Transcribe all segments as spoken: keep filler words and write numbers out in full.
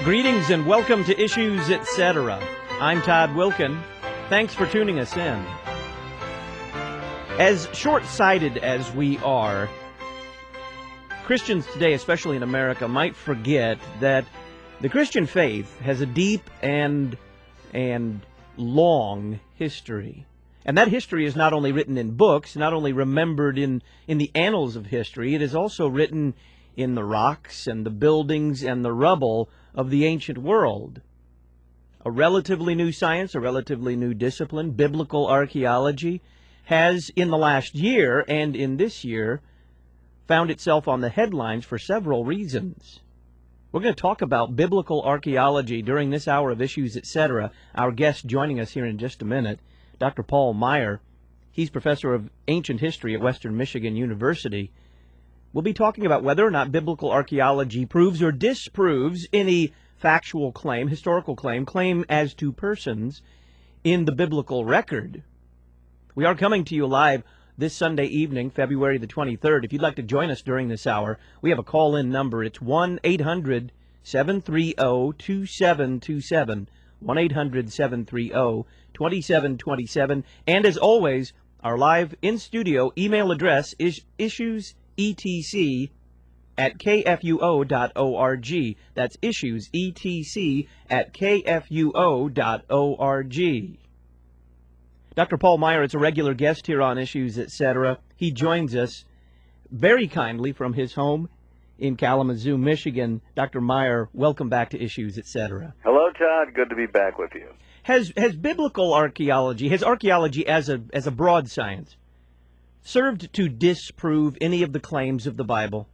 Greetings and welcome to Issues, et cetera. I'm Todd Wilkin. Thanks for tuning us in. As short-sighted as we are, Christians today, especially in America, might forget that the Christian faith has a deep and and long history. And that history is not only written in books, not only remembered in, in the annals of history, it is also written in the rocks and the buildings and the rubble of the ancient world. A relatively new science, a relatively new discipline, biblical archaeology, has in the last year and in this year found itself on the headlines for several reasons. We're going to talk about biblical archaeology during this hour of Issues, et cetera. Our guest joining us here in just a minute, Doctor Paul Meier. He's professor of ancient history at Western Michigan University. We'll be talking about whether or not biblical archaeology proves or disproves any factual claim, historical claim, claim as to persons in the biblical record. We are coming to you live this Sunday evening, February the twenty-third. If you'd like to join us during this hour, we have a call-in number. It's one eight hundred seven three zero two seven two seven, one eight hundred seven three zero two seven two seven. And as always, our live in-studio email address is issues etc at kfuo dot org. That's issues etc at kfuo dot org. Doctor Paul Meier is a regular guest here on Issues, et cetera. He joins us very kindly from his home in Kalamazoo, Michigan. Doctor Meier, welcome back to Issues, et cetera. Hello, Todd. Good to be back with you. Has has biblical archaeology, has archaeology as a as a broad science, served to disprove any of the claims of the Bible?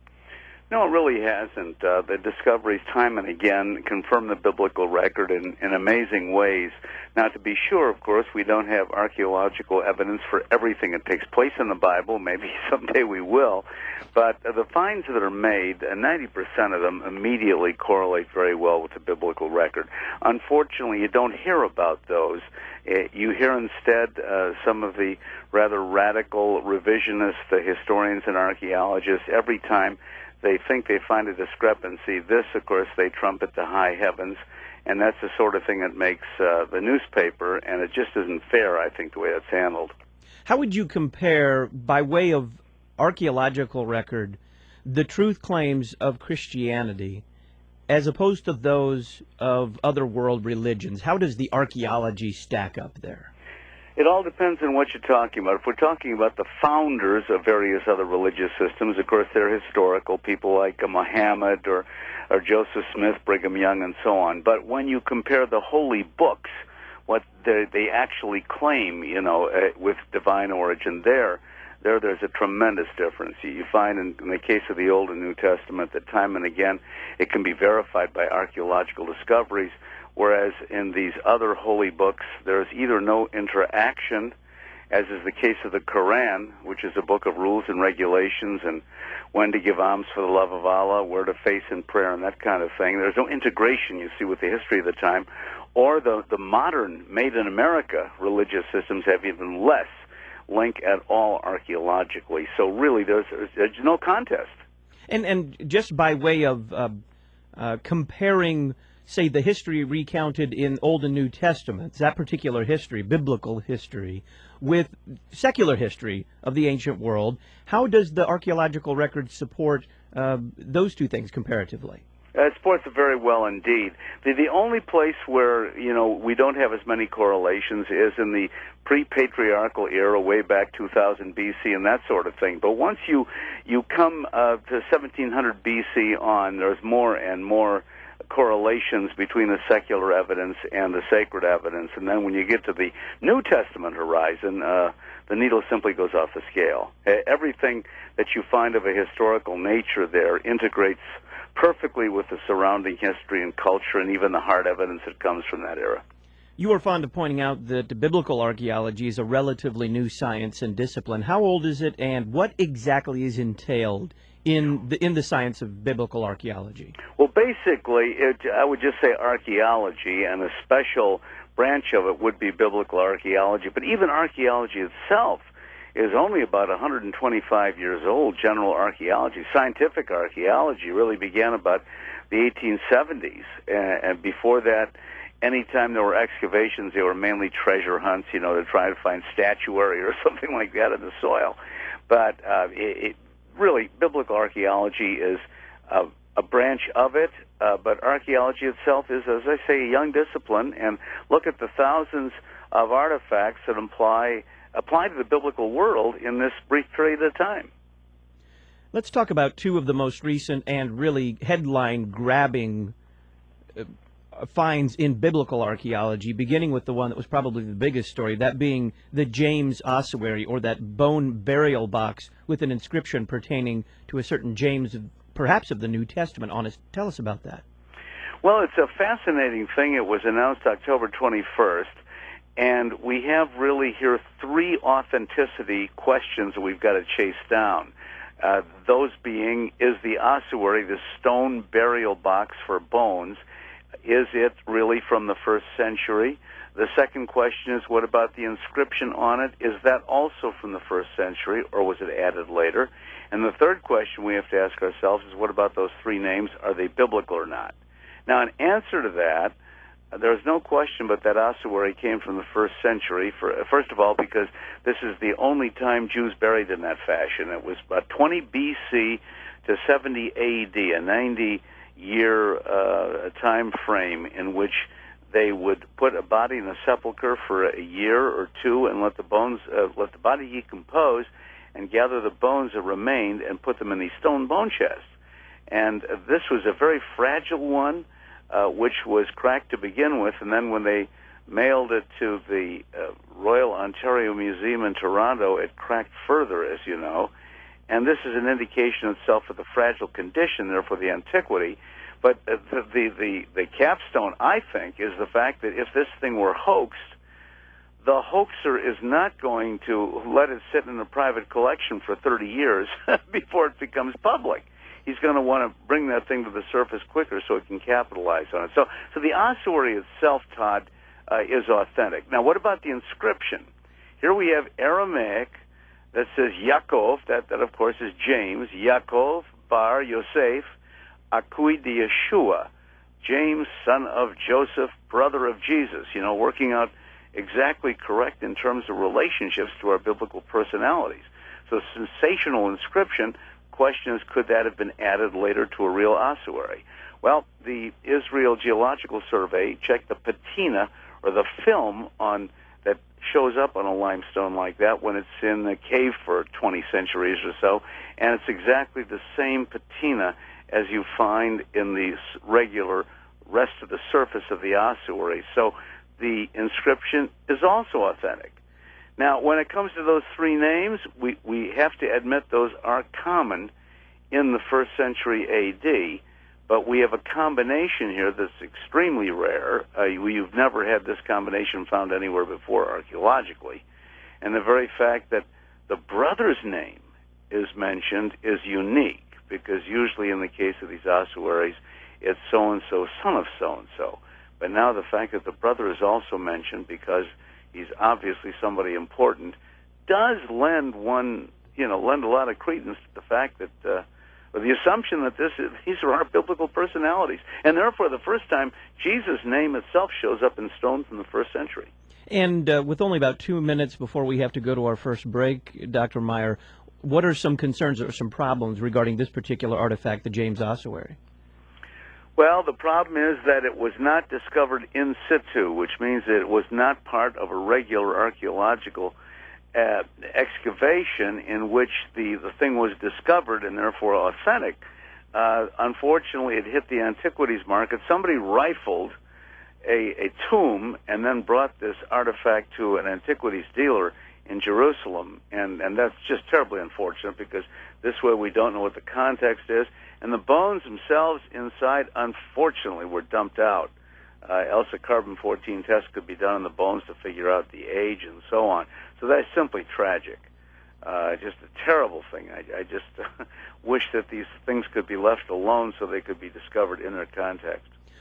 No, it really hasn't. Uh, the discoveries time and again confirm the biblical record in, in amazing ways. Now, to be sure, of course, we don't have archaeological evidence for everything that takes place in the Bible. Maybe someday we will. But uh, the finds that are made, uh, ninety percent of them immediately correlate very well with the biblical record. Unfortunately, you don't hear about those. Uh, you hear instead uh, some of the rather radical revisionists, the historians and archaeologists, every time they think they find a discrepancy. This, of course, they trumpet to high heavens, and that's the sort of thing that makes uh, the newspaper, and it just isn't fair, I think, the way it's handled. How would you compare, by way of archaeological record, the truth claims of Christianity as opposed to those of other world religions? How does the archaeology stack up there? It all depends on what you're talking about. If we're talking about the founders of various other religious systems, of course, they're historical, people like Muhammad or, or Joseph Smith, Brigham Young, and so on. But when you compare the holy books, what they, they actually claim, you know, uh, with divine origin there, there there's a tremendous difference. You, you find in, in the case of the Old and New Testament that time and again it can be verified by archaeological discoveries, whereas in these other holy books, there's either no interaction, as is the case of the Quran, which is a book of rules and regulations and when to give alms for the love of Allah, where to face in prayer, and that kind of thing. There's no integration, you see, with the history of the time. Or the, the modern, made-in-America religious systems have even less link at all archaeologically. So really, there's, there's no contest. And, and just by way of uh, uh, comparing, say, the history recounted in Old and New Testaments, that particular history, biblical history, with secular history of the ancient world, how does the archaeological record support uh, those two things comparatively? Uh, it supports it very well indeed. The, the only place where, you know, we don't have as many correlations is in the pre-patriarchal era, way back two thousand B C and that sort of thing. But once you, you come uh, to seventeen hundred B C on, there's more and more correlations between the secular evidence and the sacred evidence. And then when you get to the New Testament horizon, uh, the needle simply goes off the scale. Uh, everything that you find of a historical nature there integrates perfectly with the surrounding history and culture and even the hard evidence that comes from that era. You are fond of pointing out that biblical archaeology is a relatively new science and discipline. How old is it, and what exactly is entailed in the in the science of biblical archaeology? Well, basically, it, I would just say archaeology, and a special branch of it would be biblical archaeology. But even archaeology itself is only about one hundred twenty-five years old. General archaeology, scientific archaeology, really began about the eighteen seventies, and, and before that, anytime there were excavations, they were mainly treasure hunts, you know, to try to find statuary or something like that in the soil. But uh, it, it really, biblical archaeology is uh, a branch of it, uh, but archaeology itself is, as I say, a young discipline, and look at the thousands of artifacts that imply, apply to the biblical world in this brief period of time. Let's talk about two of the most recent and really headline-grabbing uh, finds in biblical archaeology, beginning with the one that was probably the biggest story, that being the James ossuary, or that bone burial box with an inscription pertaining to a certain James, perhaps of the New Testament, on it. Tell us about that. Well, it's a fascinating thing. It was announced October twenty-first, and we have really here three authenticity questions that we've got to chase down. Uh, those being, is the ossuary, the stone burial box for bones, is it really from the first century? The second question is, what about the inscription on it? Is that also from the first century, or was it added later? And the third question we have to ask ourselves is, what about those three names? Are they biblical or not? Now, in answer to that, there's no question but that ossuary came from the first century, for, first of all, because this is the only time Jews buried in that fashion. It was about twenty B C to seventy A D, a ninety-year uh, time frame in which they would put a body in a sepulcher for a year or two and let the bones, uh, let the body decompose, and gather the bones that remained and put them in these stone bone chests. And uh, this was a very fragile one, uh, which was cracked to begin with, and then when they mailed it to the uh, Royal Ontario Museum in Toronto, it cracked further, as you know. And this is an indication itself of the fragile condition, therefore the antiquity. But uh, the, the, the, the capstone, I think, is the fact that if this thing were hoaxed, the hoaxer is not going to let it sit in a private collection for thirty years before it becomes public. He's going to want to bring that thing to the surface quicker so he can capitalize on it. So, so the ossuary itself, Todd, uh, is authentic. Now, what about the inscription? Here we have Aramaic that says Yaakov, that, that of course is James, Yaakov bar Yosef, Akui de Yeshua, James, son of Joseph, brother of Jesus, you know, working out exactly correct in terms of relationships to our biblical personalities. So sensational inscription. Question is, could that have been added later to a real ossuary? Well, the Israel Geological Survey checked the patina, or the film on that shows up on a limestone like that when it's in the cave for twenty centuries or so, and it's exactly the same patina as you find in the regular rest of the surface of the ossuary. So the inscription is also authentic. Now, when it comes to those three names, we, we have to admit those are common in the first century A D, but we have a combination here that's extremely rare. Uh, you've never had this combination found anywhere before archaeologically. And the very fact that the brother's name is mentioned is unique, because usually in the case of these ossuaries, it's so-and-so, son of so-and-so. But now the fact that the brother is also mentioned, because he's obviously somebody important, does lend one, you know, lend a lot of credence to the fact that, uh, or the assumption that this is, these are our biblical personalities. And therefore, the first time Jesus' name itself shows up in stone from the first century. And uh, with only about two minutes before we have to go to our first break, Doctor Meyer, what are some concerns or some problems regarding this particular artifact, the James ossuary? Well, the problem is that it was not discovered in situ, which means that it was not part of a regular archaeological uh, excavation in which the, the thing was discovered and therefore authentic. Uh, unfortunately, it hit the antiquities market. Somebody rifled a, a tomb and then brought this artifact to an antiquities dealer in Jerusalem, and, and that's just terribly unfortunate, because this way we don't know what the context is. And the bones themselves inside, unfortunately, were dumped out. Uh, else a carbon fourteen test could be done on the bones to figure out the age and so on. So that's simply tragic. Uh, just a terrible thing. I, I just uh, wish that these things could be left alone so they could be discovered in their context.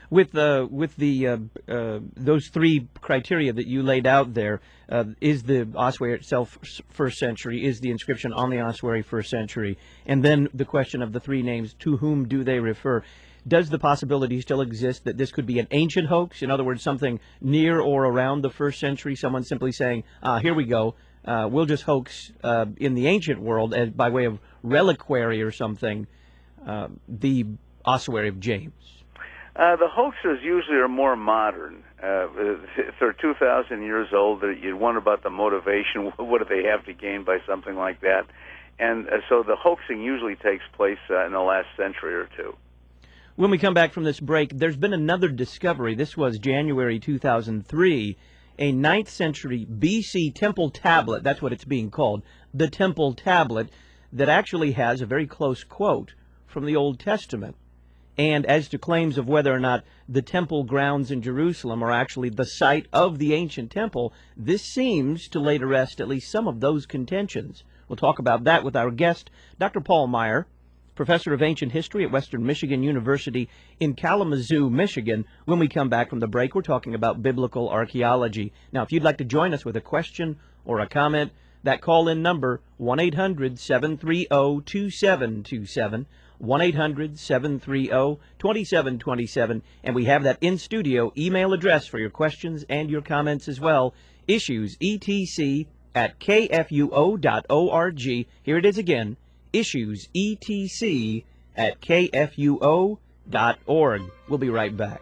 With uh, with the uh, uh, those three criteria that you laid out there, uh, is the ossuary itself first century? Is the inscription on the ossuary first century? And then the question of the three names: to whom do they refer? Does the possibility still exist that this could be an ancient hoax? In other words, something near or around the first century? Someone simply saying, "Ah, here we go. Uh, we'll just hoax uh, in the ancient world as by way of reliquary or something uh, the ossuary of James." Uh, the hoaxes usually are more modern. Uh, if they're two thousand years old, you wonder about the motivation. What do they have to gain by something like that? And uh, so the hoaxing usually takes place uh, in the last century or two. When we come back from this break, there's been another discovery. This was January two thousand three, a ninth century B C temple tablet. That's what it's being called, the temple tablet, that actually has a very close quote from the Old Testament. And as to claims of whether or not the temple grounds in Jerusalem are actually the site of the ancient temple, this seems to lay to rest at least some of those contentions. We'll talk about that with our guest, Doctor Paul Meier, professor of ancient history at Western Michigan University in Kalamazoo, Michigan. When we come back from the break, we're talking about biblical archaeology. Now, if you'd like to join us with a question or a comment, that call-in number, one eight hundred, seven three zero, two seven two seven, one eight hundred, seven three zero, two seven two seven, and we have that in-studio email address for your questions and your comments as well, issues, E T C, at K F U O dot org. Here it is again, issues, E T C, at K F U O dot org. We'll be right back.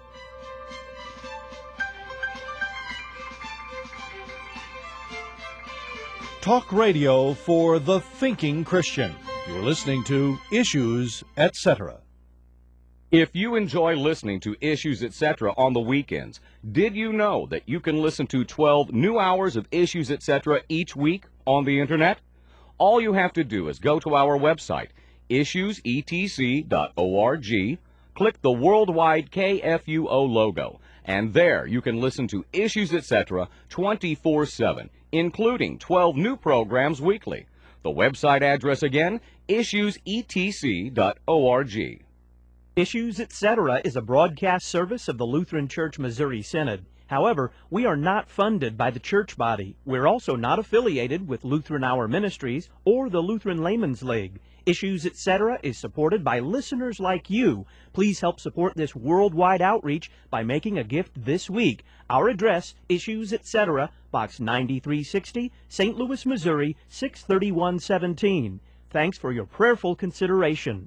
Talk radio for the thinking Christian. You're listening to Issues, et cetera. If you enjoy listening to Issues, et cetera on the weekends, did you know that you can listen to twelve new hours of Issues, et cetera each week on the Internet? All you have to do is go to our website, issues e t c dot org, click the worldwide K F U O logo, and there you can listen to Issues, et cetera twenty-four seven, including twelve new programs weekly. The website address again, issues e t c dot org. Issues, et cetera is a broadcast service of the Lutheran Church Missouri Synod. However, we are not funded by the church body. We're also not affiliated with Lutheran Hour Ministries or the Lutheran Layman's League. Issues, et cetera is supported by listeners like you. Please help support this worldwide outreach by making a gift this week. Our address, Issues, et cetera, Box ninety-three sixty, Saint Louis, Missouri, six thirty-one seventeen. Thanks for your prayerful consideration.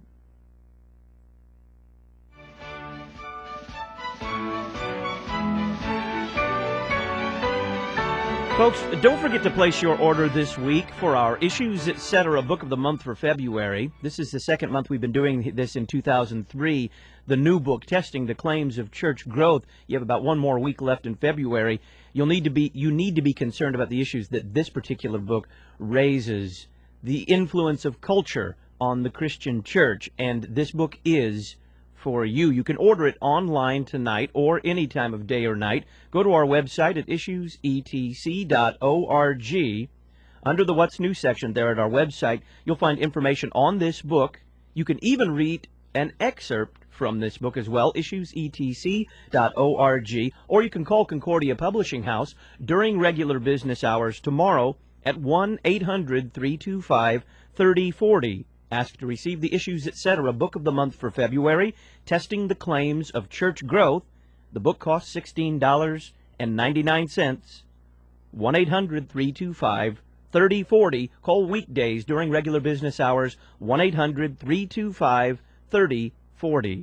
Folks, don't forget to place your order this week for our Issues, et cetera Book of the Month for February. This is the second month we've been doing this in two thousand three. The new book, Testing the Claims of Church Growth. You have about one more week left in February. You'll need to be you need to be concerned about the issues that this particular book raises. The influence of culture on the Christian church, and this book is for you. You can order it online tonight or any time of day or night. Go to our website at issues e t c dot org. Under the What's New section there at our website, you'll find information on this book. You can even read an excerpt from this book as well, issues e t c dot org, or you can call Concordia Publishing House during regular business hours tomorrow at one eight hundred, three two five, three oh four oh. Ask to receive the Issues, et cetera Book of the Month for February, Testing the Claims of Church Growth. The book costs sixteen dollars and ninety-nine cents. one eight hundred, three two five, three oh four oh. Call weekdays during regular business hours, one eight hundred, three two five, three oh four oh.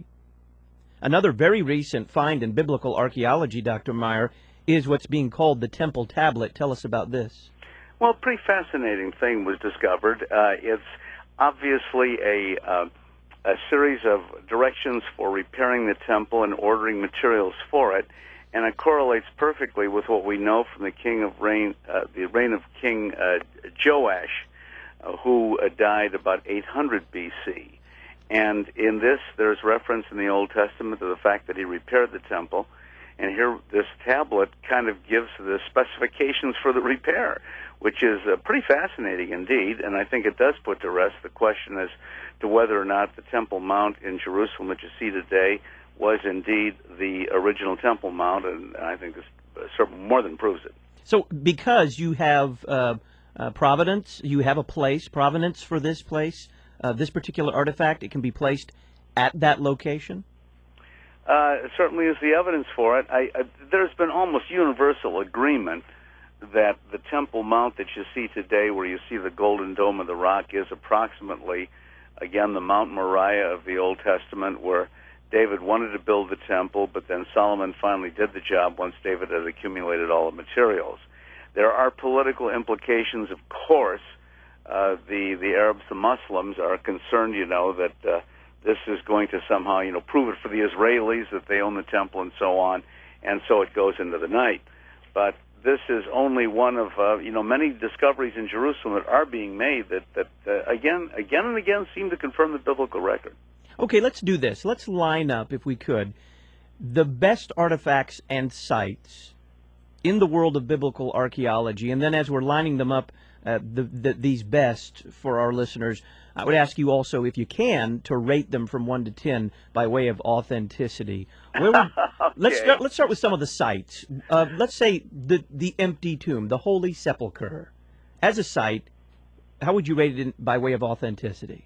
Another very recent find in biblical archaeology, Doctor Meier, is what's being called the Temple Tablet. Tell us about this. Well, a pretty fascinating thing was discovered. Uh, it's obviously a, uh, a series of directions for repairing the temple and ordering materials for it, and it correlates perfectly with what we know from the king of reign, uh, the reign of King uh, Joash, uh, who uh, died about eight hundred B C. And in this, there's reference in the Old Testament to the fact that he repaired the temple, and here this tablet kind of gives the specifications for the repair, which is uh, pretty fascinating indeed, and I think it does put to rest the question as to whether or not the Temple Mount in Jerusalem that you see today was indeed the original Temple Mount, and I think this uh, more than proves it. So because you have uh, uh, providence, you have a place, provenance for this place, uh, this particular artifact, it can be placed at that location? Uh, certainly is the evidence for it. I, I, there's been almost universal agreement that the Temple Mount that you see today, where you see the golden dome of the rock, is approximately, again, the Mount Moriah of the Old Testament, where David wanted to build the temple, but then Solomon finally did the job once David had accumulated all the materials. There are political implications, of course. Uh, the, the Arabs, the Muslims, are concerned, you know, that uh, this is going to somehow, you know, prove it for the Israelis that they own the temple and so on, and so it goes into the night. But this is only one of, uh, you know, many discoveries in Jerusalem that are being made that, that uh, again, again and again seem to confirm the biblical record. Okay, let's do this. Let's line up, if we could, the best artifacts and sites in the world of biblical archaeology, and then as we're lining them up, uh, the, the, these best for our listeners, I would ask you also, if you can, to rate them from one to ten by way of authenticity. Where would, okay. Let's start. Let's start with some of the sites. Uh, let's say the the empty tomb, the Holy Sepulchre, as a site. How would you rate it in, by way of authenticity?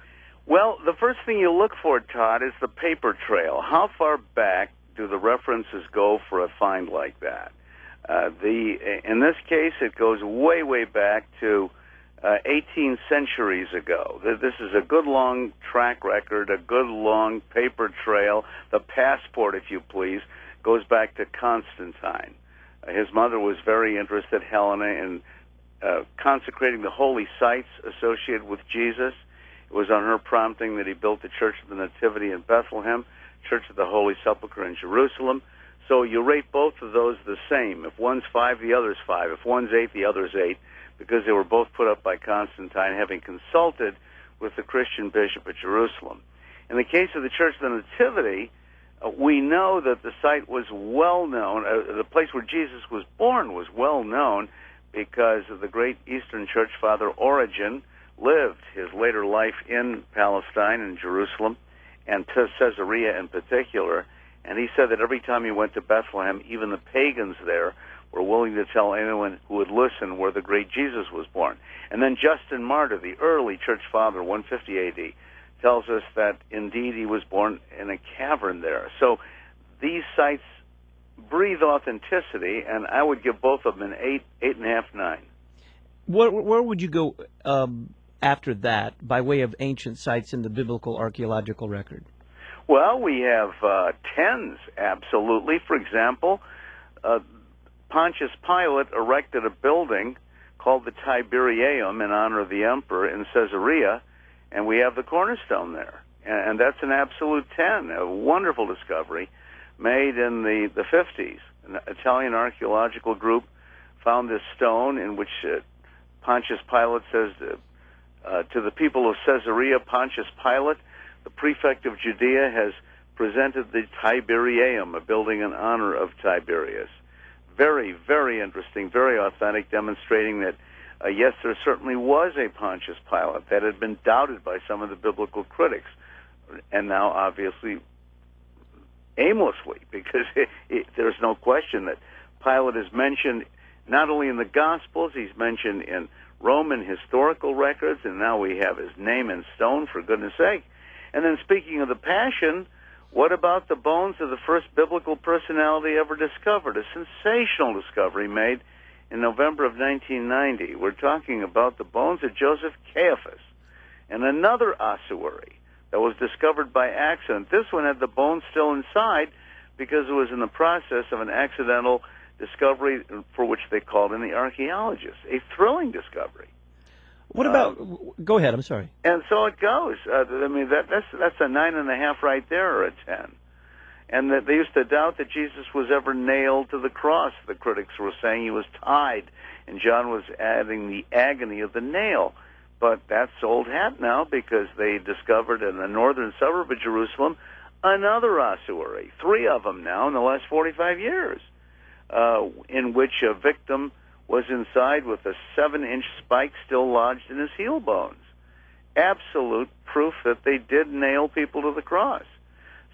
Well, the first thing you look for, Todd, is the paper trail. How far back do the references go for a find like that? Uh, the in this case, it goes way, way back to uh, eighteen centuries ago. This is a good long track record, a good long paper trail. The passport, if you please, goes back to Constantine. Uh, his mother was very interested, Helena, in uh, consecrating the holy sites associated with Jesus. It was on her prompting that he built the Church of the Nativity in Bethlehem, Church of the Holy Sepulchre in Jerusalem. So you rate both of those the same. If one's five, the other's five. If one's eight, the other's eight, because they were both put up by Constantine, having consulted with the Christian bishop at Jerusalem. In the case of the Church of the Nativity, uh, we know that the site was well known. Uh, the place where Jesus was born was well known because of the great Eastern Church Father Origen lived his later life in Palestine and Jerusalem, and Caesarea in particular. And he said that every time he went to Bethlehem, even the pagans there were willing to tell anyone who would listen where the great Jesus was born. And then Justin Martyr, the early church father, one fifty A D, tells us that indeed he was born in a cavern there. So these sites breathe authenticity, and I would give both of them an eight, eight and a half, nine. Where, where would you go um, after that by way of ancient sites in the biblical archaeological record? Well, we have uh, tens, absolutely. For example, uh, Pontius Pilate erected a building called the Tiberium in honor of the emperor in Caesarea, and we have the cornerstone there. And, and that's an absolute ten, a wonderful discovery made in the, the fifties. An Italian archaeological group found this stone in which uh, Pontius Pilate says uh, uh, to the people of Caesarea, Pontius Pilate, the prefect of Judea, has presented the Tiberium, a building in honor of Tiberius. Very, very interesting, very authentic, demonstrating that, uh, yes, there certainly was a Pontius Pilate that had been doubted by some of the biblical critics, and now obviously aimlessly, because it, it, there's no question that Pilate is mentioned not only in the Gospels, he's mentioned in Roman historical records, and now we have his name in stone, for goodness sake. And then speaking of the Passion, what about the bones of the first biblical personality ever discovered? A sensational discovery made in November of nineteen ninety. We're talking about the bones of Joseph Caiaphas, and another ossuary that was discovered by accident. This one had the bones still inside because it was in the process of an accidental discovery for which they called in the archaeologists. A thrilling discovery. What about? Um, go ahead. I'm sorry. And so it goes. Uh, I mean, that, that's that's a nine and a half right there, or a ten. And that they used to doubt that Jesus was ever nailed to the cross. The critics were saying he was tied, and John was adding the agony of the nail. But that's old hat now, because they discovered in the northern suburb of Jerusalem another ossuary, three of them now in the last forty-five years, uh, in which a victim was inside with a seven-inch spike still lodged in his heel bones. Absolute proof that they did nail people to the cross.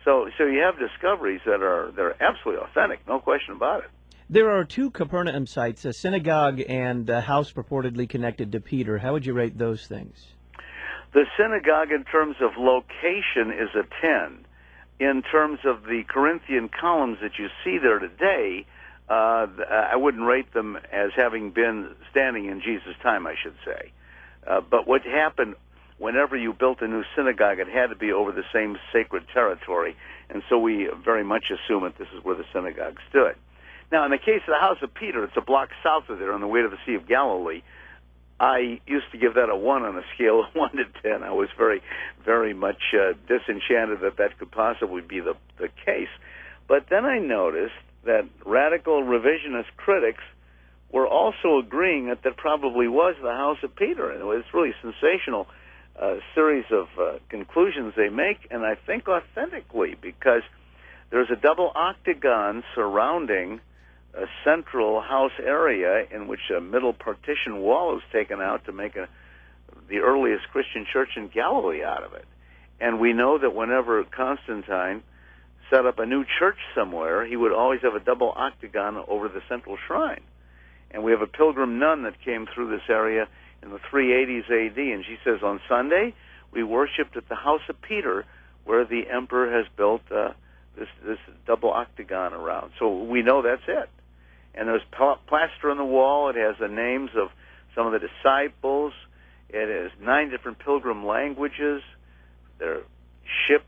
So, so you have discoveries that are they're absolutely authentic, no question about it. There are two Capernaum sites, a synagogue and a house purportedly connected to Peter. How would you rate those things? The synagogue, in terms of location, is a ten. In terms of the Corinthian columns that you see there today, uh, I wouldn't rate them as having been standing in Jesus' time, I should say. Uh, but what happened whenever you built a new synagogue, it had to be over the same sacred territory, and so we very much assume that this is where the synagogue stood. Now, in the case of the house of Peter, it's a block south of there on the way to the Sea of Galilee. I used to give that a one on a scale of one to ten. I was very, very much uh, disenchanted that that could possibly be the, the case. But then I noticed that radical revisionist critics were also agreeing that that probably was the house of Peter. And it was really sensational uh, series of uh, conclusions they make, and I think authentically, because there's a double octagon surrounding a central house area in which a middle partition wall was taken out to make a, the earliest Christian church in Galilee out of it. And we know that whenever Constantine set up a new church somewhere, he would always have a double octagon over the central shrine. And we have a pilgrim nun that came through this area in the three eighties A D, and she says, on Sunday, we worshipped at the house of Peter, where the emperor has built uh, this, this double octagon around. So we know that's it. And there's plaster on the wall. It has the names of some of the disciples. It has nine different pilgrim languages. There are ships,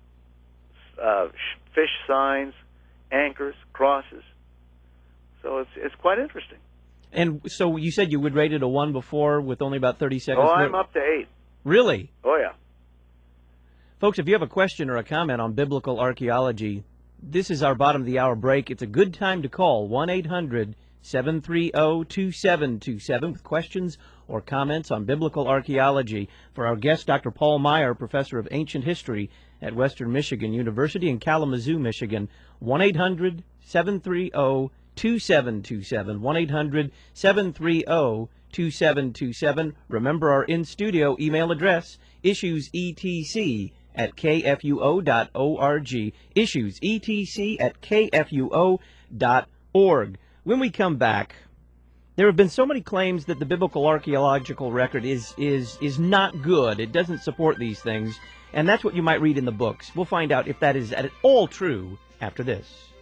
uh, fish signs, anchors, crosses. So it's it's quite interesting. And so you said you would rate it a one before with only about thirty seconds. Oh, I'm up to eight. Really? Oh, yeah. Folks, if you have a question or a comment on biblical archaeology, this is our bottom of the hour break. It's a good time to call one eight hundred seven three zero two seven two seven with questions or comments on biblical archaeology. For our guest, Doctor Paul Meier, professor of ancient history at Western Michigan University in Kalamazoo, Michigan, one eight hundred seven three zero two seven two seven, one eight hundred seven three zero two seven two seven. Remember our in-studio email address, issuesetc at k f u o dot org, issuesetc at k f u o dot org. When we come back, there have been so many claims that the biblical archaeological record is, is, is not good. It doesn't support these things, and that's what you might read in the books. We'll find out if that is at all true after this.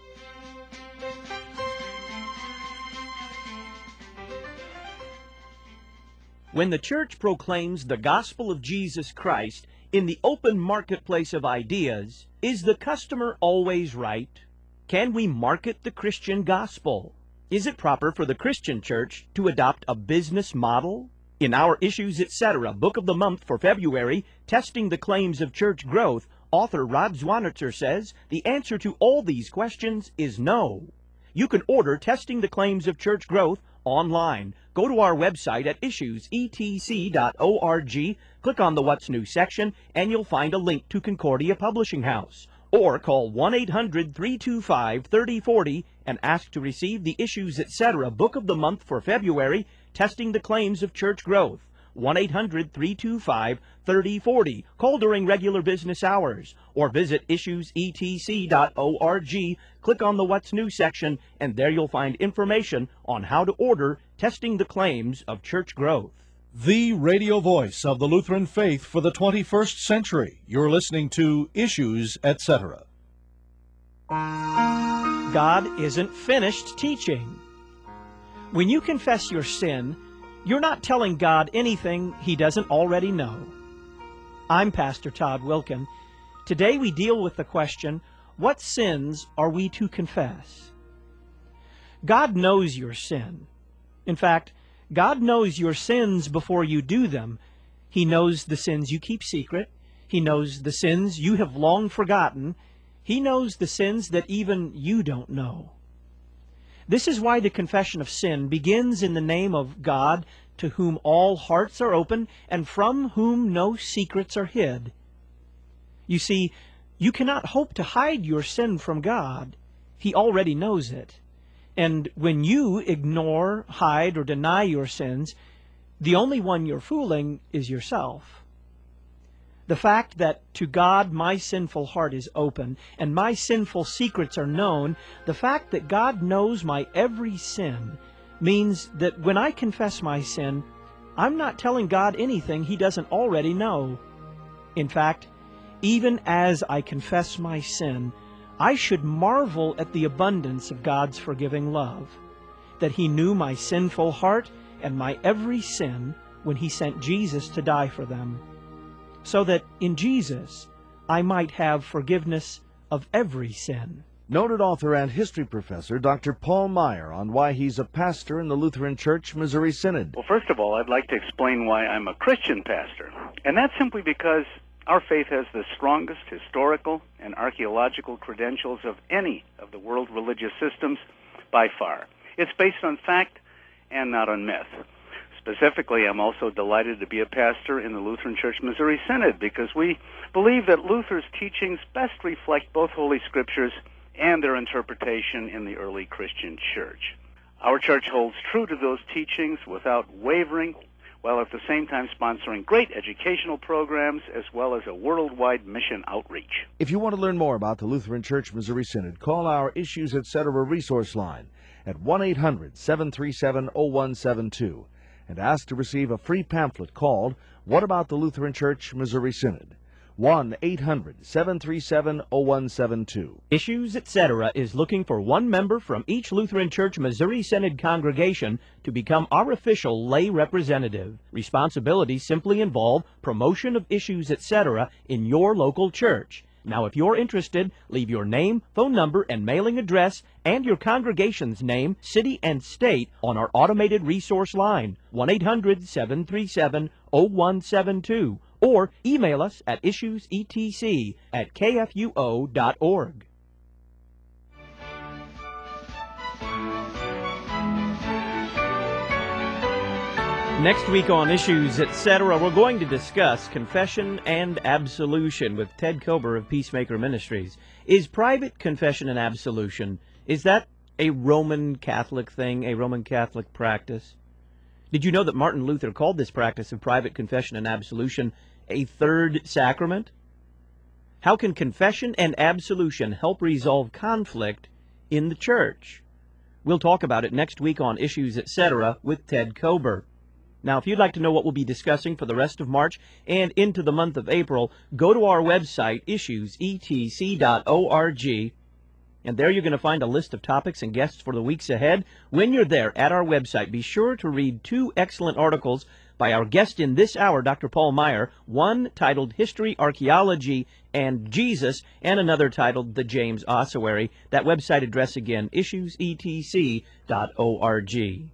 When the church proclaims the gospel of Jesus Christ in the open marketplace of ideas, is the customer always right? Can we market the Christian gospel? Is it proper for the Christian church to adopt a business model? In our Issues Etc. Book of the Month for February, Testing the Claims of Church Growth, author Rod Zwanitzer says the answer to all these questions is no. You can order Testing the Claims of Church Growth online. Go to our website at issues e t c dot org, click on the What's New section, and you'll find a link to Concordia Publishing House. Or call one eight hundred three two five three zero four zero and ask to receive the Issues Etc. Book of the Month for February, Testing the Claims of Church Growth. one eight hundred three two five three zero four zero. Call during regular business hours. Or visit issues e t c dot org, click on the What's New section, and there you'll find information on how to order Testing the Claims of Church Growth. The radio voice of the Lutheran faith for the twenty-first century. You're listening to Issues Etc. God isn't finished teaching. When you confess your sin, you're not telling God anything He doesn't already know. I'm Pastor Todd Wilkin. Today we deal with the question, what sins are we to confess? God knows your sin. In fact, God knows your sins before you do them. He knows the sins you keep secret. He knows the sins you have long forgotten. He knows the sins that even you don't know. This is why the confession of sin begins in the name of God, to whom all hearts are open and from whom no secrets are hid. You see, you cannot hope to hide your sin from God. He already knows it. And when you ignore, hide, or deny your sins, the only one you're fooling is yourself. The fact that to God my sinful heart is open and my sinful secrets are known, the fact that God knows my every sin, means that when I confess my sin, I'm not telling God anything He doesn't already know. In fact, even as I confess my sin, I should marvel at the abundance of God's forgiving love, that He knew my sinful heart and my every sin when He sent Jesus to die for them, so that in Jesus I might have forgiveness of every sin. Noted author and history professor Doctor Paul Meier on why he's a pastor in the Lutheran Church Missouri Synod. Well, first of all, I'd like to explain why I'm a Christian pastor. And that's simply because our faith has the strongest historical and archaeological credentials of any of the world religious systems by far. It's based on fact and not on myth. Specifically, I'm also delighted to be a pastor in the Lutheran Church Missouri Synod because we believe that Luther's teachings best reflect both Holy Scriptures and their interpretation in the early Christian church. Our church holds true to those teachings without wavering, while at the same time sponsoring great educational programs as well as a worldwide mission outreach. If you want to learn more about the Lutheran Church Missouri Synod, call our Issues Etc. resource line at one eight hundred, seven three seven, zero one seven two and ask to receive a free pamphlet called What About the Lutheran Church Missouri Synod? one eight hundred, seven three seven, zero one seven two. Issues, et cetera is looking for one member from each Lutheran Church Missouri Synod congregation to become our official lay representative. Responsibilities simply involve promotion of Issues, et cetera in your local church. Now, if you're interested, leave your name, phone number, and mailing address, and your congregation's name, city, and state on our automated resource line, one eight hundred, seven three seven, zero one seven two, or email us at issuesetc at k f u o dot org. Next week on Issues, et cetera, we're going to discuss confession and absolution with Ted Kober of Peacemaker Ministries. Is private confession and absolution, is that a Roman Catholic thing, a Roman Catholic practice? Did you know that Martin Luther called this practice of private confession and absolution a third sacrament? How can confession and absolution help resolve conflict in the church? We'll talk about it next week on Issues, et cetera with Ted Kober. Now, if you'd like to know what we'll be discussing for the rest of March and into the month of April, go to our website, issues e t c dot org, and there you're going to find a list of topics and guests for the weeks ahead. When you're there at our website, be sure to read two excellent articles by our guest in this hour, Doctor Paul Meier, one titled History, Archaeology, and Jesus, and another titled The James Ossuary. That website address again, issues e t c dot org.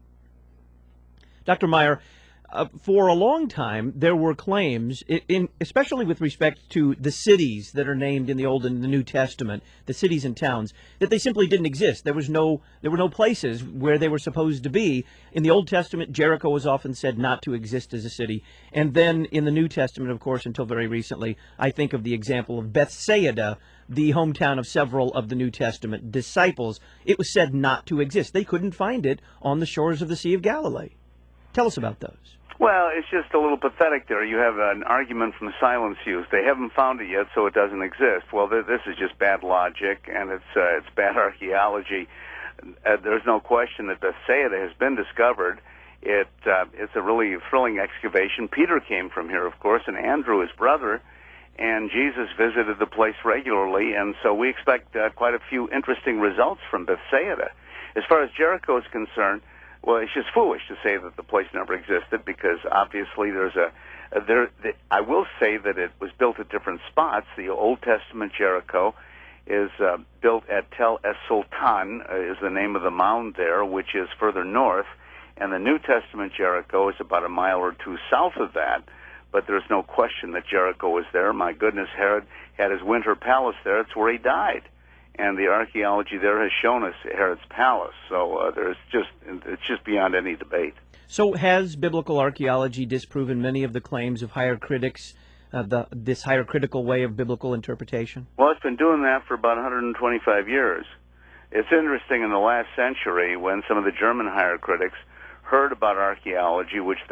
Doctor Meier, Uh, for a long time, there were claims, in, in, especially with respect to the cities that are named in the Old and the New Testament, the cities and towns, that they simply didn't exist. There was no, there were no places where they were supposed to be. In the Old Testament, Jericho was often said not to exist as a city. And then in the New Testament, of course, until very recently, I think of the example of Bethsaida, the hometown of several of the New Testament disciples. It was said not to exist. They couldn't find it on the shores of the Sea of Galilee. Tell us about those. Well, it's just a little pathetic there. You have an argument from silence use. They haven't found it yet, so it doesn't exist. Well, th- this is just bad logic, and it's uh, it's bad archaeology. Uh, there's no question that Bethsaida has been discovered. It uh, It's a really thrilling excavation. Peter came from here, of course, and Andrew, his brother, and Jesus visited the place regularly, and so we expect uh, quite a few interesting results from Bethsaida. As far as Jericho is concerned, well, it's just foolish to say that the place never existed because obviously there's a, a there. The, I will say that it was built at different spots. The Old Testament Jericho is uh, built at Tel Es Sultan, uh, is the name of the mound there, which is further north, and the New Testament Jericho is about a mile or two south of that. But there's no question that Jericho was there. My goodness, Herod had his winter palace there. It's where he died. And the archaeology there has shown us Herod's palace. So uh, there's just it's just beyond any debate. So has biblical archaeology disproven many of the claims of higher critics, uh, the, this higher critical way of biblical interpretation? Well, it's been doing that for about one hundred twenty-five years. It's interesting in the last century when some of the German higher critics heard about archaeology, which they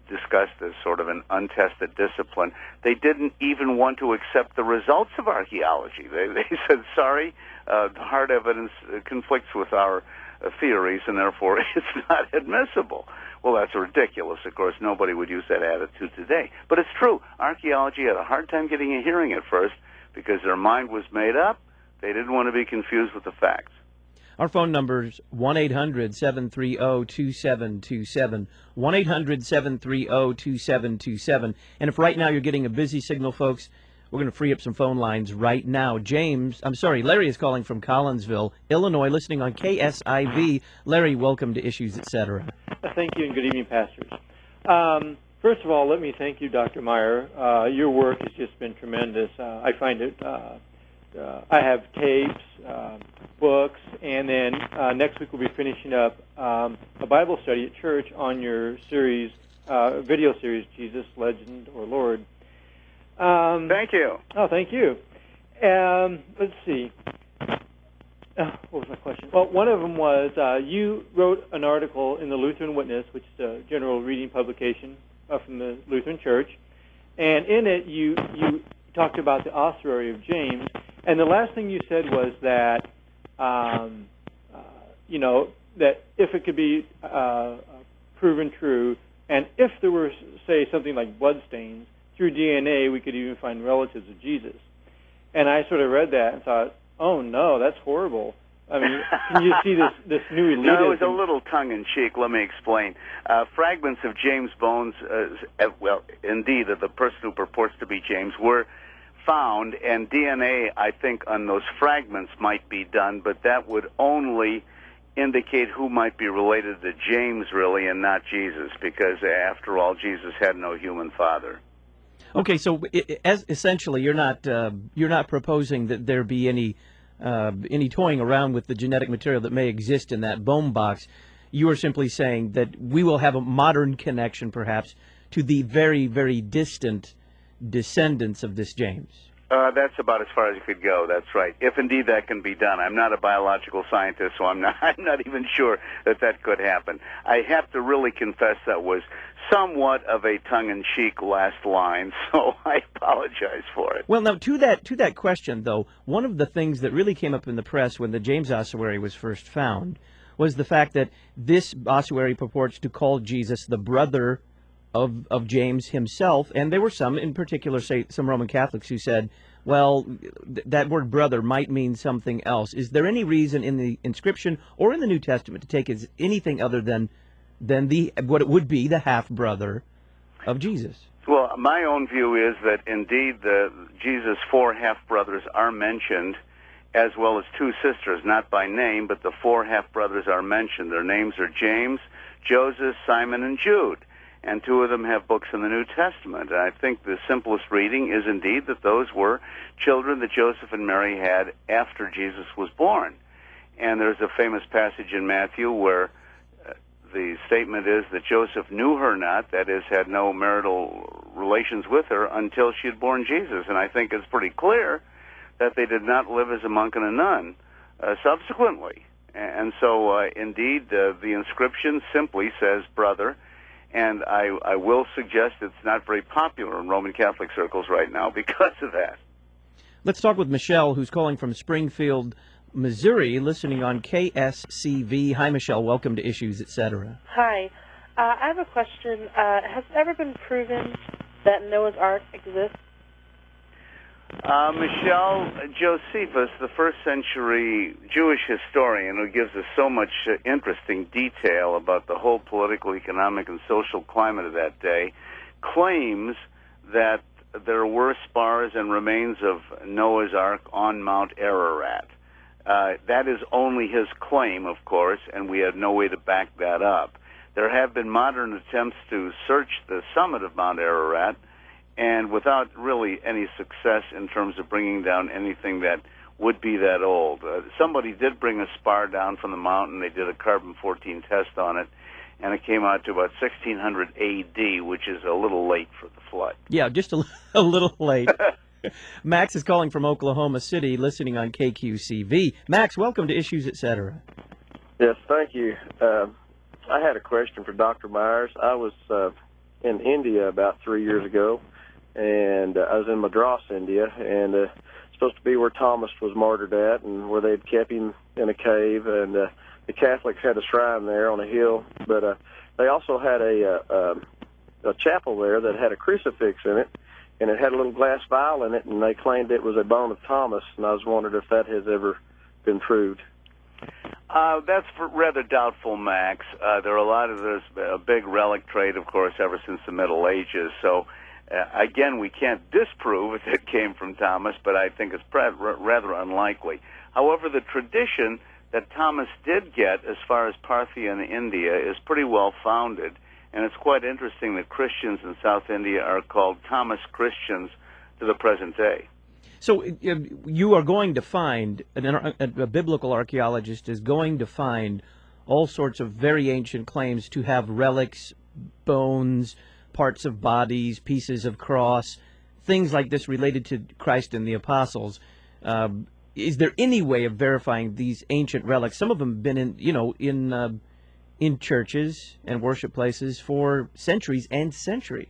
discussed as sort of an untested discipline. They didn't even want to accept the results of archaeology. They, they said, sorry, uh, the hard evidence conflicts with our uh, theories, and therefore it's not admissible. Well, that's ridiculous. Of course, nobody would use that attitude today. But it's true. Archaeology had a hard time getting a hearing at first because their mind was made up. They didn't want to be confused with the facts. Our phone number is one eight hundred seven three zero two seven two seven, one eight hundred seven three zero two seven two seven. And if right now you're getting a busy signal, folks, we're going to free up some phone lines right now. James, I'm sorry, Larry is calling from Collinsville, Illinois, listening on K S I V. Larry, welcome to Issues, et cetera. Thank you, and good evening, pastors. Um, first of all, let me thank you, Doctor Meyer. Uh, your work has just been tremendous. Uh, I find it... Uh, Uh, I have tapes, uh, books, and then uh, next week we'll be finishing up um, a Bible study at church on your series, uh, video series, Jesus, Legend, or Lord. Um, thank you. Oh, thank you. Um, let's see. Oh, what was my question? Well, one of them was uh, you wrote an article in the Lutheran Witness, which is a general reading publication uh, from the Lutheran Church, and in it you you talked about the ossuary of James. And the last thing you said was that, um, uh, you know, that if it could be uh, proven true, and if there were, say, something like bloodstains, through D N A we could even find relatives of Jesus. And I sort of read that and thought, oh, no, that's horrible. I mean, can you see this, this new elitism? No, it was a little tongue-in-cheek. Let me explain. Uh, fragments of James' bones, uh, well, indeed, of the person who purports to be James, were found, and D N A, I think, on those fragments might be done, but that would only indicate who might be related to James, really, and not Jesus, because, after all, Jesus had no human father. Okay, so as essentially, you're not uh, you're not proposing that there be any uh, any toying around with the genetic material that may exist in that bone box. You are simply saying that we will have a modern connection, perhaps, to the very, very distant descendants of this James. Uh, that's about as far as it could go. That's right. If indeed that can be done. I'm not a biological scientist, so I'm not. I'm not even sure that that could happen. I have to really confess that was somewhat of a tongue-in-cheek last line, so I apologize for it. Well, now to that to that question, though, one of the things that really came up in the press when the James ossuary was first found was the fact that this ossuary purports to call Jesus the brother Of, of James himself, and there were some, in particular, say some Roman Catholics who said, well, th that word brother might mean something else. Is there any reason in the inscription or in the New Testament to take as anything other than than the what it would be the half brother of Jesus? Well, my own view is that indeed the Jesus' four half brothers are mentioned, as well as two sisters, not by name, but the four half brothers are mentioned. Their names are James, Joseph, Simon, and Jude. And two of them have books in the New Testament. And I think the simplest reading is indeed that those were children that Joseph and Mary had after Jesus was born. And there's a famous passage in Matthew where uh, the statement is that Joseph knew her not, that is, had no marital relations with her until she had born Jesus. And I think it's pretty clear that they did not live as a monk and a nun uh, subsequently. And so, uh, indeed, uh, the inscription simply says brother. And I, I will suggest it's not very popular in Roman Catholic circles right now because of that. Let's talk with Michelle, who's calling from Springfield, Missouri, listening on K S C V. Hi, Michelle. Welcome to Issues, et cetera. Hi. Uh, I have a question. Uh, has it ever been proven that Noah's Ark exists? Uh, Michelle Josephus, the first century Jewish historian who gives us so much uh, interesting detail about the whole political, economic, and social climate of that day, claims that there were spars and remains of Noah's Ark on Mount Ararat. Uh, that is only his claim, of course, and we have no way to back that up. There have been modern attempts to search the summit of Mount Ararat, and without really any success in terms of bringing down anything that would be that old. Uh, somebody did bring a spar down from the mountain. They did a carbon fourteen test on it, and it came out to about sixteen hundred A D, which is a little late for the flood. Yeah, just a, a little late. Max is calling from Oklahoma City, listening on K Q C V. Max, welcome to Issues, et cetera. Yes, thank you. Uh, I had a question for Doctor Myers. I was uh, in India about three years ago, and uh, I was in Madras, India, and uh, supposed to be where Thomas was martyred at, and where they'd kept him in a cave, and uh, the Catholics had a shrine there on a hill, but uh, they also had a, uh, uh, a chapel there that had a crucifix in it, and it had a little glass vial in it, and they claimed it was a bone of Thomas, and I was wondering if that has ever been proved. Uh, that's for rather doubtful, Max. Uh, there are a lot of there's a big relic trade, of course, ever since the Middle Ages. So, uh, again, we can't disprove if it came from Thomas, but I think it's pre- rather unlikely. However, the tradition that Thomas did get as far as Parthian India is pretty well founded, and it's quite interesting that Christians in South India are called Thomas Christians to the present day. So uh, you are going to find, an, a, a biblical archaeologist is going to find all sorts of very ancient claims to have relics, bones, parts of bodies, pieces of cross, things like this related to Christ and the apostles. Uh, is there any way of verifying these ancient relics? Some of them have been in, you know, in uh, in churches and worship places for centuries and centuries.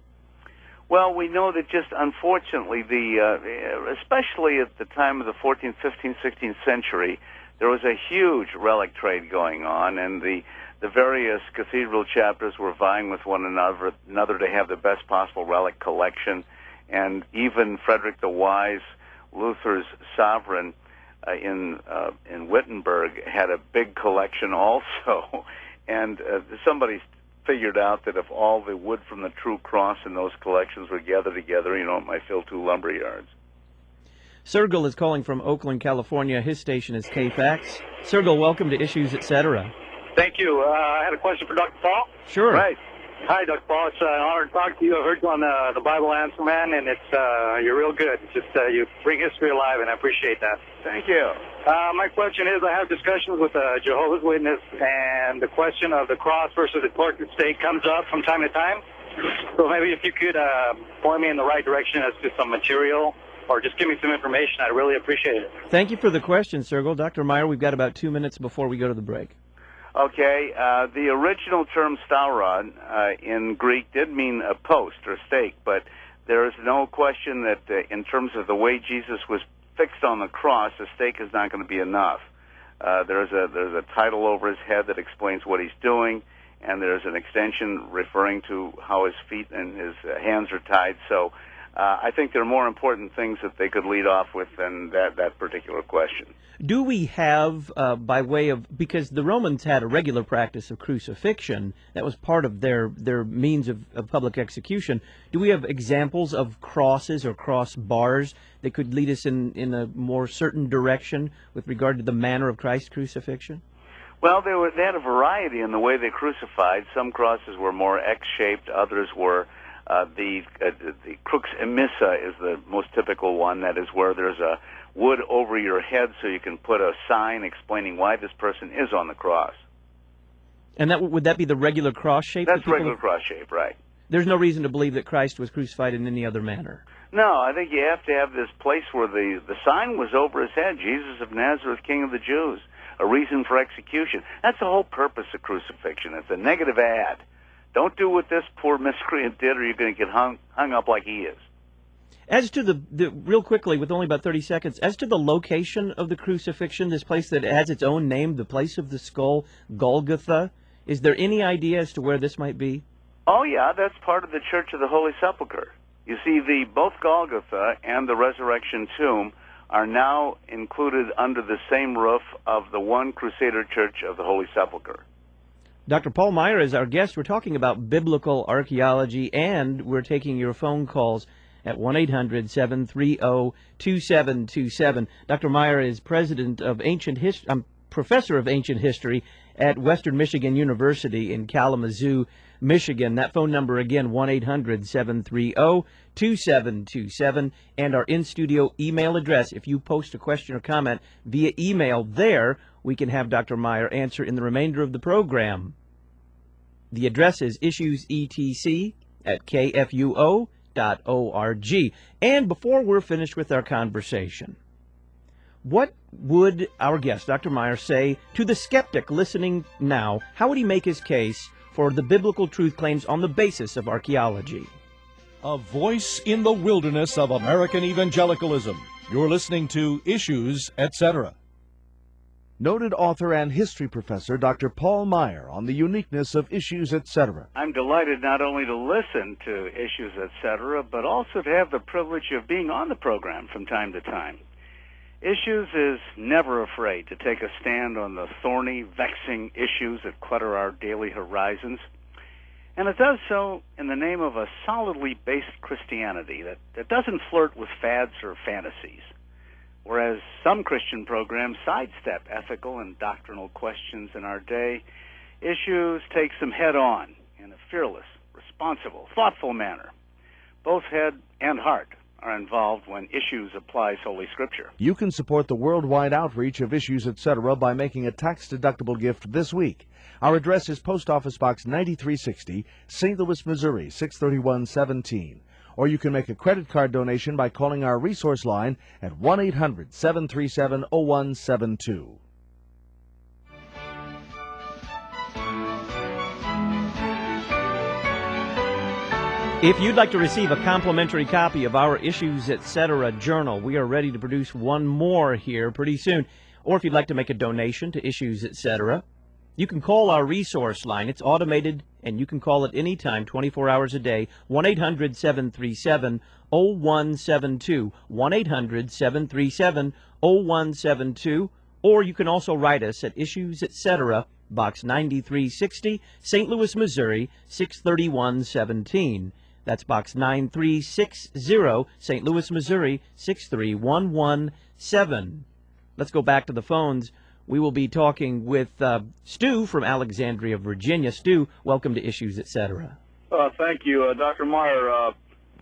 Well, we know that just unfortunately, the uh, especially at the time of the fourteenth, fifteenth, sixteenth century, there was a huge relic trade going on, and the the various cathedral chapters were vying with one another, another to have the best possible relic collection. And even Frederick the Wise, Luther's sovereign uh, in uh, in Wittenberg, had a big collection also. And uh, somebody's figured out that if all the wood from the true cross in those collections were gathered together, you know, it might fill two lumber yards. Sergil is calling from Oakland, California. His station is K FAX. Sergil, welcome to Issues, et cetera. Thank you. Uh, I had a question for Doctor Paul. Sure. Right. Hi, Doctor Paul. It's uh, an honor to talk to you. I heard you on uh, the Bible Answer Man, and it's uh, you're real good. It's just uh, you bring history alive, and I appreciate that. Thank you. Uh, my question is, I have discussions with a Jehovah's Witness, and the question of the cross versus the tortured stake comes up from time to time. So maybe if you could uh, point me in the right direction as to some material, or just give me some information, I'd really appreciate it. Thank you for the question, Sergil. Doctor Meyer, we've got about two minutes before we go to the break. Okay, uh, the original term stauron uh, in Greek did mean a post or stake, but there is no question that uh, in terms of the way Jesus was fixed on the cross, a stake is not going to be enough. Uh, there's a there's a title over his head that explains what he's doing, and there's an extension referring to how his feet and his uh, hands are tied. So uh, I think there are more important things that they could lead off with than that, that particular question. Do we have, uh, by way of, because the Romans had a regular practice of crucifixion, that was part of their, their means of, of public execution, do we have examples of crosses or cross bars that could lead us in, in a more certain direction with regard to the manner of Christ's crucifixion? Well, they, were, they had a variety in the way they crucified. Some crosses were more X-shaped, others were uh, the, uh, the crux emissa is the most typical one, that is where there's a wood over your head so you can put a sign explaining why this person is on the cross. And that would that be the regular cross shape? That's that people regular have? cross shape, right. There's no reason to believe that Christ was crucified in any other manner. No, I think you have to have this place where the, the sign was over his head, Jesus of Nazareth, King of the Jews, a reason for execution. That's the whole purpose of crucifixion. It's a negative ad. Don't do what this poor miscreant did or you're going to get hung, hung up like he is. As to the, the, real quickly, with only about thirty seconds, as to the location of the crucifixion, this place that has its own name, the place of the skull, Golgotha, is there any idea as to where this might be? Oh, yeah, that's part of the Church of the Holy Sepulchre. You see, the both Golgotha and the Resurrection Tomb are now included under the same roof of the one Crusader Church of the Holy Sepulchre. Doctor Paul Meyer is our guest. We're talking about biblical archaeology, and we're taking your phone calls at one eight hundred, seven three zero, two seven two seven. Doctor Meyer is president of ancient history, um, professor of ancient history at Western Michigan University in Kalamazoo, Michigan. That phone number again, one eight hundred, seven three zero, two seven two seven, and our in-studio email address. If you post a question or comment via email there, we can have Doctor Meyer answer in the remainder of the program. The address is issuesetc at k f u o dot org. And before we're finished with our conversation, what would our guest, Doctor Meyer, say to the skeptic listening now? How would he make his case for the biblical truth claims on the basis of archaeology. A voice in the wilderness of American evangelicalism. You're listening to Issues, et cetera. Noted author and history professor Doctor Paul Meier on the uniqueness of Issues, et cetera. I'm delighted not only to listen to Issues, et cetera, but also to have the privilege of being on the program from time to time. Issues is never afraid to take a stand on the thorny, vexing issues that clutter our daily horizons. And it does so in the name of a solidly based Christianity that, that doesn't flirt with fads or fantasies. Whereas some Christian programs sidestep ethical and doctrinal questions in our day, Issues takes them head-on in a fearless, responsible, thoughtful manner. Both head and heart are involved when Issues applies Holy Scripture. You can support the worldwide outreach of Issues, et cetera by making a tax-deductible gift this week. Our address is Post Office Box ninety-three sixty, Saint Louis, Missouri, six thirty-one seventeen. Or you can make a credit card donation by calling our resource line at one eight hundred, seven three seven, oh one seven two. If you'd like to receive a complimentary copy of our Issues, et cetera journal, we are ready to produce one more here pretty soon. Or if you'd like to make a donation to Issues, et cetera, you can call our resource line. It's automated, and you can call it anytime, twenty-four hours a day, one eight hundred, seven three seven, oh one seven two, one eight hundred, seven three seven, oh one seven two, or you can also write us at Issues, et cetera, Box ninety-three sixty, Saint Louis, Missouri, six thirty-one seventeen. That's Box nine three six zero, Saint Louis, Missouri, six three one one seven. Let's go back to the phones. We will be talking with uh, Stu from Alexandria, Virginia. Stu, welcome to Issues, et cetera. Uh, thank you. Uh, Doctor Meier, uh,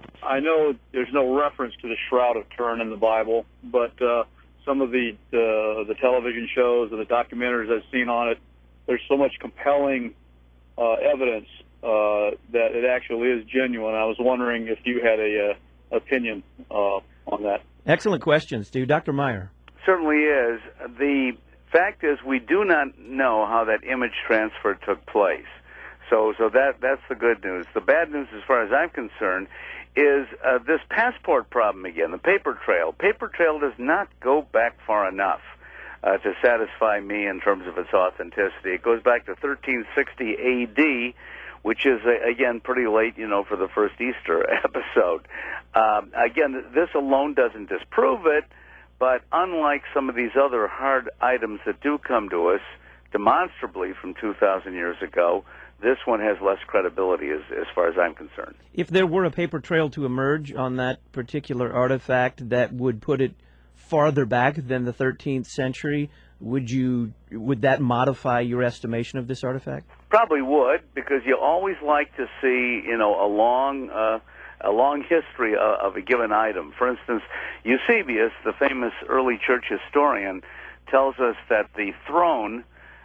I know there's no reference to the Shroud of Turin in the Bible, but uh, some of the, uh, the television shows and the documentaries I've seen on it, there's so much compelling uh, evidence uh, that it actually is genuine. I was wondering if you had a uh, opinion uh, on that. Excellent question, Stu. Doctor Meier. Certainly is. The fact is, we do not know how that image transfer took place. So, so that that's the good news. The bad news, as far as I'm concerned, is uh, this passport problem again, the paper trail. Paper trail does not go back far enough uh, to satisfy me in terms of its authenticity. It goes back to thirteen sixty A D, which is, uh, again, pretty late, you know, for the first Easter episode. Um, again, this alone doesn't disprove it, but unlike some of these other hard items that do come to us demonstrably from two thousand years ago, this one has less credibility as, as far as I'm concerned. If there were a paper trail to emerge on that particular artifact that would put it farther back than the thirteenth century, would you would that modify your estimation of this artifact? Probably would, because you always like to see, you know, a long uh, a long history of, of a given item. For instance, Eusebius, the famous early church historian, tells us that the throne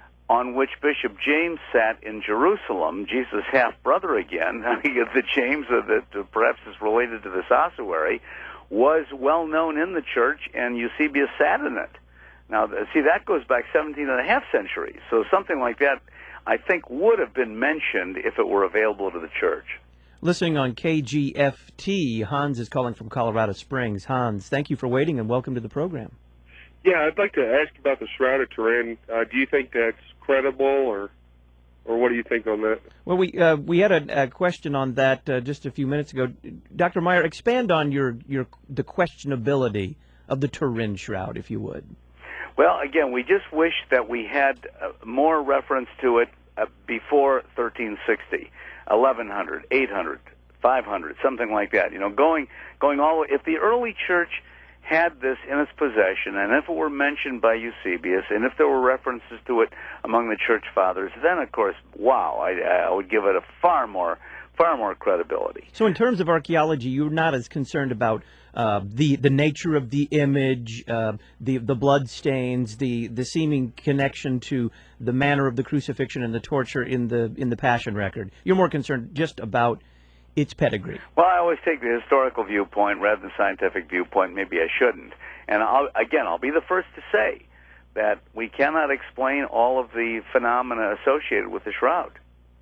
on which Bishop James sat in Jerusalem, Jesus' half-brother again, the James that perhaps is related to this ossuary, was well known in the church, and Eusebius sat in it. Now, see, that goes back seventeen and a half centuries, so something like that, I think, would have been mentioned if it were available to the church. Listening on K G F T, Hans is calling from Colorado Springs. Hans, thank you for waiting and welcome to the program. Yeah, I'd like to ask about the Shroud of Turin. Uh, do you think that's credible, or or what do you think on that? Well, we uh, we had a, a question on that uh, just a few minutes ago. Doctor Meier, expand on your, your the questionability of the Turin Shroud, if you would. Well, again, we just wish that we had uh, more reference to it uh, before thirteen sixty, eleven hundred, eight hundred, five hundred, something like that. You know, going going all if the early church had this in its possession, and if it were mentioned by Eusebius, and if there were references to it among the church fathers, then, of course, wow, I, I would give it a far more, far more credibility. So in terms of archaeology, you're not as concerned about uh, the the nature of the image, uh, the the blood stains, the the seeming connection to the manner of the crucifixion and the torture in the in the Passion record. You're more concerned just about its pedigree. Well, I always take the historical viewpoint rather than scientific viewpoint. Maybe I shouldn't. And I'll, again, I'll be the first to say that we cannot explain all of the phenomena associated with the shroud.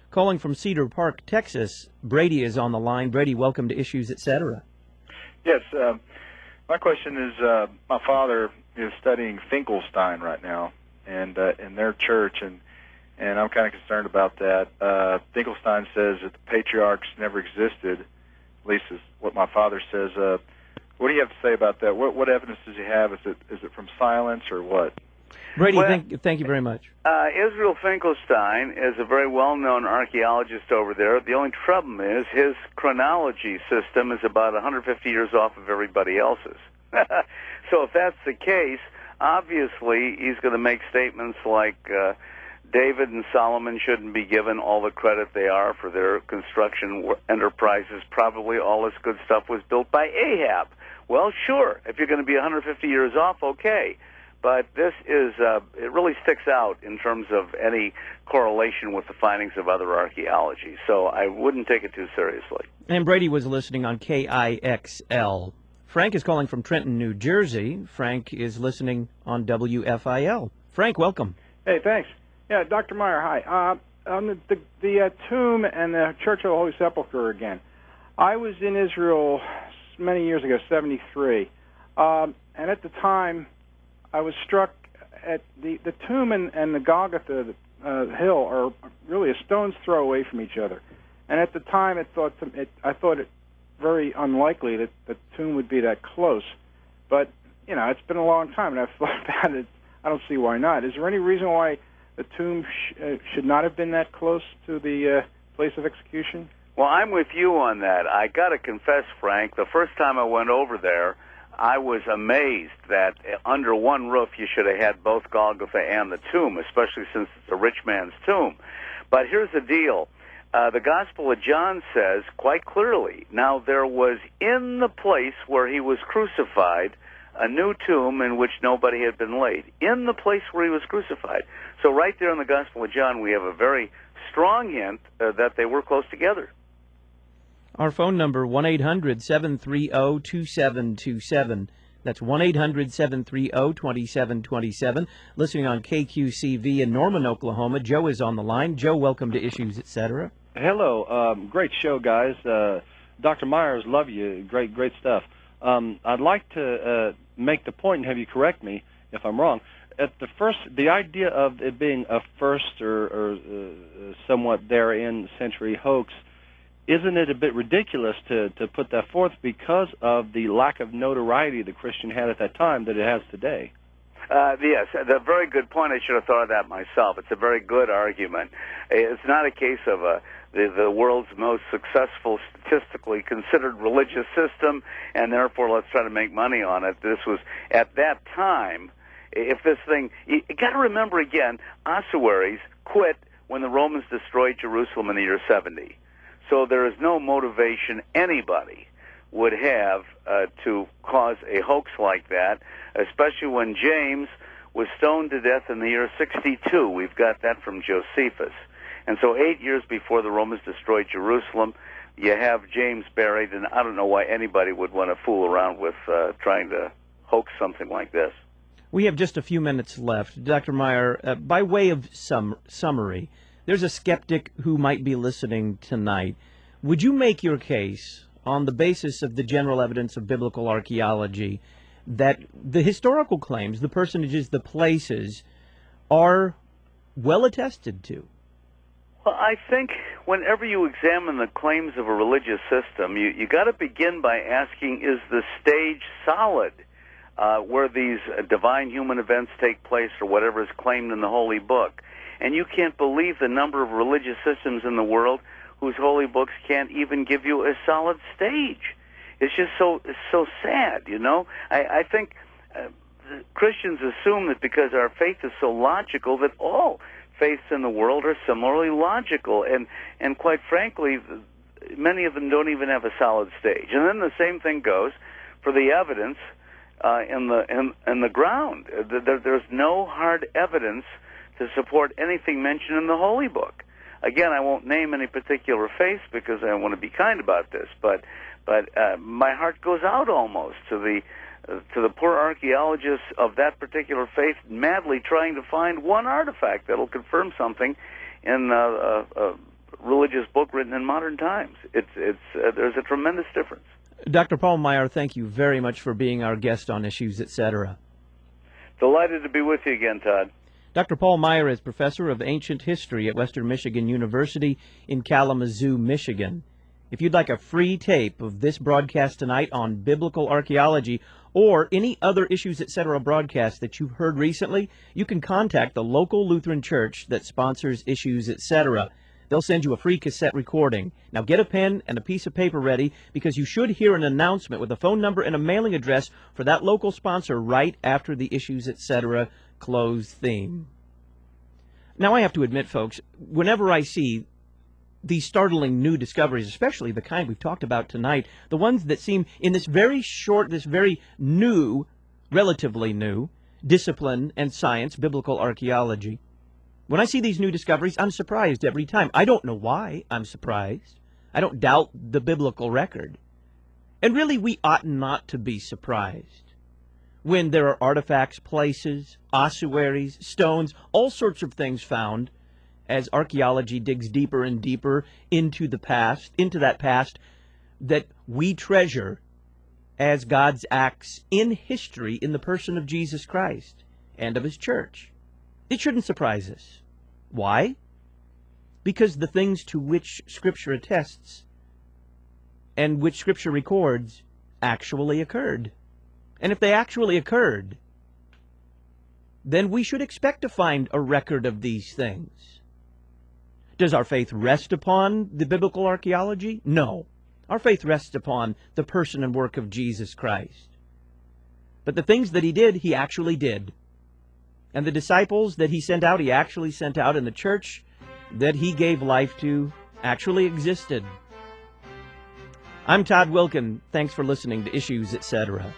Calling from Cedar Park, Texas, Brady is on the line. Brady, welcome to Issues, et cetera. Yes, uh, my question is, uh, my father is studying Finkelstein right now, and uh, in their church, and and I'm kind of concerned about that. Uh, Finkelstein says that the patriarchs never existed, at least is what my father says. Uh, what do you have to say about that? What, what evidence does he have? Is it is it from silence or what? Brady, Well, thank, thank you very much. Uh, Israel Finkelstein is a very well-known archaeologist over there. The only trouble is his chronology system is about one hundred fifty years off of everybody else's. So if that's the case, obviously he's going to make statements like uh, David and Solomon shouldn't be given all the credit they are for their construction enterprises. Probably all this good stuff was built by Ahab. Well, sure, if you're going to be one hundred fifty years off, okay. But this is, uh, it really sticks out in terms of any correlation with the findings of other archaeology. So I wouldn't take it too seriously. And Brady was listening on K I X L. Frank is calling from Trenton, New Jersey. Frank is listening on W F I L. Frank, welcome. Hey, thanks. Yeah, Doctor Meyer, hi. Uh, on the, the, the uh, tomb and the Church of the Holy Sepulchre again. I was in Israel many years ago, seventy-three, um, and at the time I was struck at the, the tomb and, and the Golgotha uh, hill are really a stone's throw away from each other. And at the time, it thought it, I thought it very unlikely that the tomb would be that close. But, you know, it's been a long time, and I've thought about it. I don't see why not. Is there any reason why the tomb sh- uh, should not have been that close to the uh, place of execution? Well, I'm with you on that. I got to confess, Frank, the first time I went over there, I was amazed that under one roof you should have had both Golgotha and the tomb, especially since it's a rich man's tomb. But here's the deal. Uh, the Gospel of John says quite clearly, now there was in the place where he was crucified a new tomb in which nobody had been laid. In the place where he was crucified. So right there in the Gospel of John we have a very strong hint uh, that they were close together. Our phone number, one eight hundred seven three zero two seven two seven. That's one eight hundred seven three zero two seven two seven. Listening on K Q C V in Norman, Oklahoma. Joe is on the line. Joe, welcome to Issues, et cetera. Hello. Um, great show, guys. Uh, Doctor Myers, love you. Great, great stuff. Um, I'd like to uh, make the point and have you correct me if I'm wrong. At the first, the idea of it being a first or, or uh, somewhat therein century hoax, isn't it a bit ridiculous to, to put that forth because of the lack of notoriety the Christian had at that time that it has today? Uh, yes, a very good point. I should have thought of that myself. It's a very good argument. It's not a case of a, the, the world's most successful, statistically considered religious system, and therefore let's try to make money on it. This was, at that time, if this thing, you, you got to remember again, ossuaries quit when the Romans destroyed Jerusalem in the year seventy. So there is no motivation anybody would have uh, to cause a hoax like that, especially when James was stoned to death in the year sixty-two. We've got that from Josephus. And so eight years before the Romans destroyed Jerusalem, you have James buried, and I don't know why anybody would want to fool around with uh, trying to hoax something like this. We have just a few minutes left. Doctor Meyer, uh, by way of sum- summary, there's a skeptic who might be listening tonight. Would you make your case on the basis of the general evidence of biblical archaeology that the historical claims, the personages, the places, are well attested to? Well, I think whenever you examine the claims of a religious system, you you got to begin by asking, is the stage solid uh, where these uh, divine human events take place or whatever is claimed in the Holy Book? And you can't believe the number of religious systems in the world whose holy books can't even give you a solid stage. It's just so it's so sad, you know. I, I think uh, Christians assume that because our faith is so logical that all faiths in the world are similarly logical, and and quite frankly, many of them don't even have a solid stage. And then the same thing goes for the evidence uh, in the in, in the ground. There, there's no hard evidence to support anything mentioned in the Holy Book. Again, I won't name any particular faiths because I want to be kind about this, but but uh, my heart goes out almost to the uh, to the poor archaeologists of that particular faith madly trying to find one artifact that'll confirm something in uh, uh, uh, religious book written in modern times. It's it's uh, there's a tremendous difference. Doctor Paul Meier, thank you very much for being our guest on Issues, et cetera. Delighted to be with you again, Todd. Doctor Paul Meier is professor of ancient history at Western Michigan University in Kalamazoo, Michigan. If you'd like a free tape of this broadcast tonight on biblical archaeology or any other Issues, et cetera broadcast that you've heard recently, you can contact the local Lutheran church that sponsors Issues, et cetera. They'll send you a free cassette recording. Now get a pen and a piece of paper ready, because you should hear an announcement with a phone number and a mailing address for that local sponsor right after the Issues, et cetera close theme. Now I have to admit, folks, whenever I see these startling new discoveries, especially the kind we've talked about tonight, the ones that seem in this very short, this very new, relatively new, discipline and science, biblical archaeology, when I see these new discoveries, I'm surprised every time. I don't know why I'm surprised. I don't doubt the biblical record. And really, we ought not to be surprised when there are artifacts, places, ossuaries, stones, all sorts of things found as archaeology digs deeper and deeper into the past, into that past that we treasure as God's acts in history in the person of Jesus Christ and of His church. It shouldn't surprise us. Why? Because the things to which Scripture attests and which Scripture records actually occurred. And if they actually occurred, then we should expect to find a record of these things. Does our faith rest upon the biblical archaeology? No. Our faith rests upon the person and work of Jesus Christ. But the things that He did, He actually did. And the disciples that He sent out, He actually sent out, and the church that He gave life to actually existed. I'm Todd Wilken. Thanks for listening to Issues, et cetera.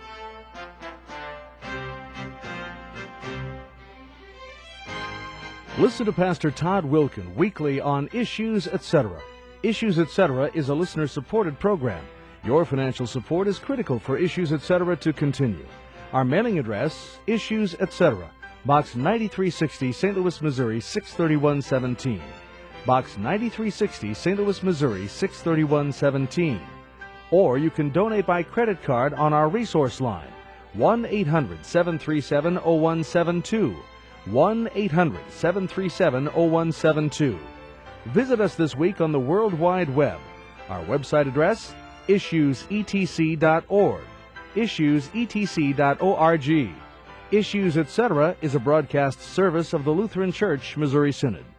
Listen to Pastor Todd Wilken weekly on Issues, et cetera. Issues, et cetera is a listener-supported program. Your financial support is critical for Issues, et cetera to continue. Our mailing address, Issues, et cetera, Box ninety-three sixty, Saint Louis, Missouri, six thirty-one seventeen. Box ninety-three sixty, Saint Louis, Missouri, six thirty-one seventeen. Or you can donate by credit card on our resource line, one eight hundred, seven three seven, oh one seven two. one eight hundred, seven three seven, oh one seven two. Visit us this week on the World Wide Web. Our website address, issues e t c dot org, issues e t c dot org. Issues, et cetera is a broadcast service of the Lutheran Church Missouri Synod.